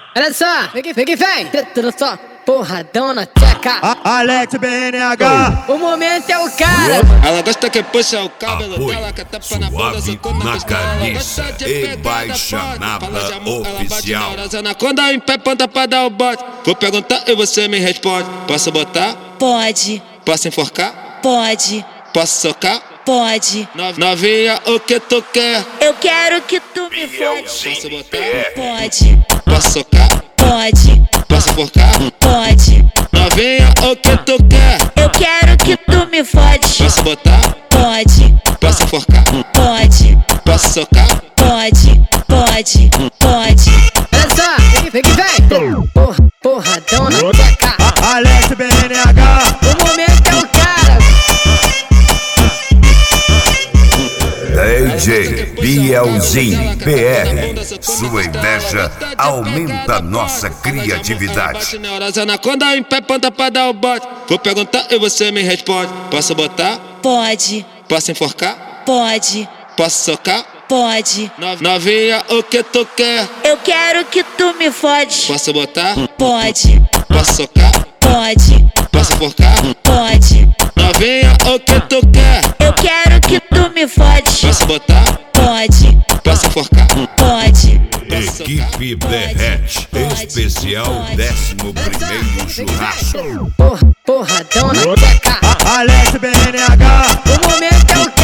Olha só, vem que vem. Tudo só, porradão na tcheca. Alex BNH. O momento é o cara. Ela gosta que puxa o cabelo Apoio dela, que tapa na bunda, Suave socou na na costela. Ela carniça gosta de e pegada baixa forte. nada Fala de amor, ela bate oficial. na hora, anaconda em pé, ponta pra dar o bote. Vou perguntar e você me responde. Posso botar? Pode, Posso enforcar? pode, Posso socar? pode. Novinha, o que tu quer? Eu quero que tu me fode. Posso botar? Pode, Posso socar? pode, Posso enforcar? pode. Novinha, o que tu quer? Eu quero que tu me fode. Posso botar? Pode, Posso enforcar? pode, Posso socar? pode, pode, pode. Olha só, vem que vem. Porradão na tcheca. Alex BNH. O momento é o cara. DJ Bielzinho PR. Sua inveja aumenta nossa criatividade. Anaconda em pé, ponta pra dar o bote. Vou perguntar e você me responde. Posso botar? Pode, Posso enforcar? pode, Posso socar? pode. Novinha, o que tu quer? Eu quero que tu me fode. Posso botar? Pode, Posso socar? pode, Posso enforcar? pode. Novinha, o que tu quer? Eu quero que tu me fode. Posso botar? Pode, Posso enforcar? pode. Equipe Derrete. Especial 11º churrasco. Porradão na tcheca. Alex BNH. O momento é o